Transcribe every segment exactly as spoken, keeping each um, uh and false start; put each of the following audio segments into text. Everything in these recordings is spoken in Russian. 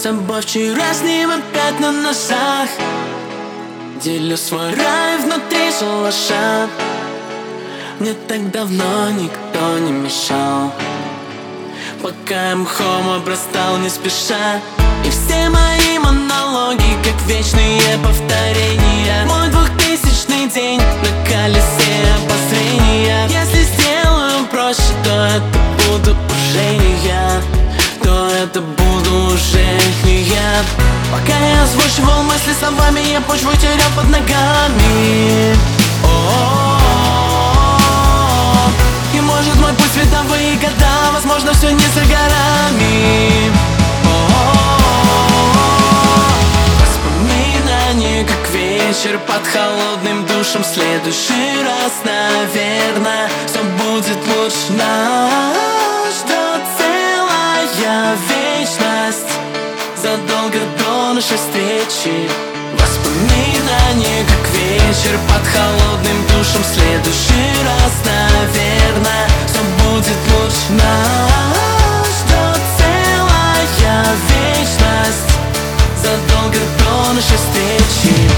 собой вчерашним опять на ножах. Делю свой рай внутри шалаша. Мне так давно никто не мешал, пока я мхом обрастал не спеша. И все мои монологи, как вечные повторения. Мой двухтысячный день на колесе обозрения. Если сделаю проще, то это буду уже не я, то это буду уже не я. Пока я озвучивал мысли словами, я почву терял под ногами. О-о-о. И может мой путь световые года, возможно все не за горами. Воспоминания, как вечер под холодным душем. В следующий раз, наверное, все будет лучше. Нас ждет целая вечность задолго до нашей встречи. Воспоминания, как вечер под холодным душем. В следующий раз, наверное, все будет лучше. Нас ждет целая вечность задолго до нашей встречи.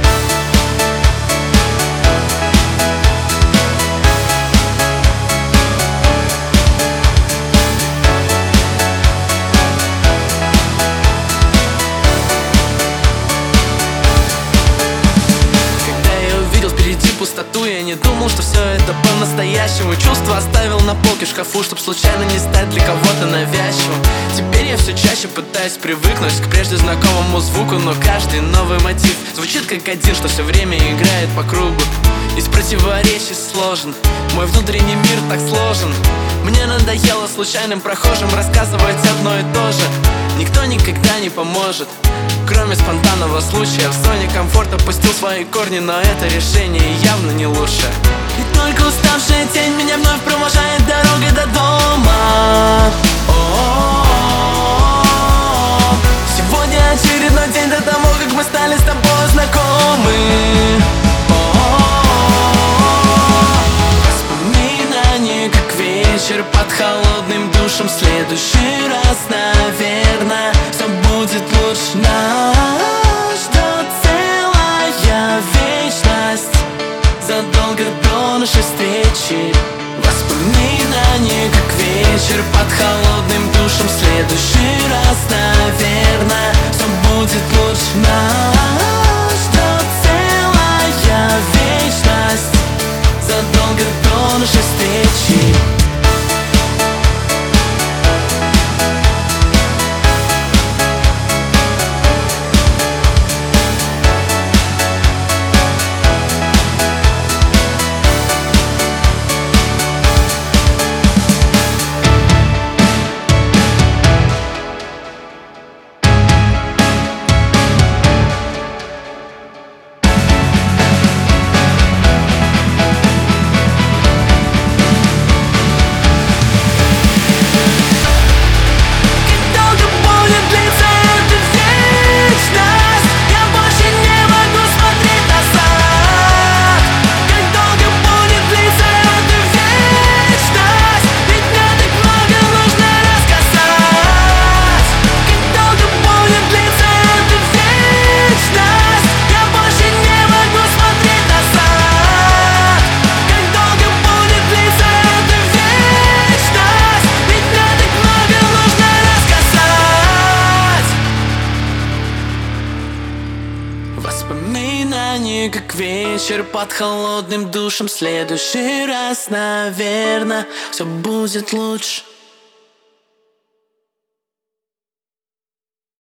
Пустоту, я не думал, что все это по-настоящему. Чувства оставил на полке в шкафу, чтоб случайно не стать для кого-то навязчивым. Теперь я все чаще пытаюсь привыкнуть к прежде знакомому звуку, но каждый новый мотив звучит как один, что все время играет по кругу. Из противоречий сложен мой внутренний мир, так сложен. Мне надоело случайным прохожим рассказывать одно и то же. Никто никогда не поможет, кроме спонтанного случая. В зоне комфорта пустил свои корни, но это решение явно не лучше. И только уставшая тень меня вновь провожает дорогой до дома. О-о-о-о. Сегодня очередной день до того, как мы стали с тобой знакомы. Воспоминания, как вечер под холодным душем. В следующий раз, наверное, все будет лучше. Нас ждет целая вечность задолго до нашей встречи. Воспоминания, как вечер под холодным душем. В следующий раз, наверное, все будет лучше. Нас ждет целая вечность задолго до нашей встречи. Воспоминания, как вечер под холодным душем. В следующий раз, наверное, все будет лучше.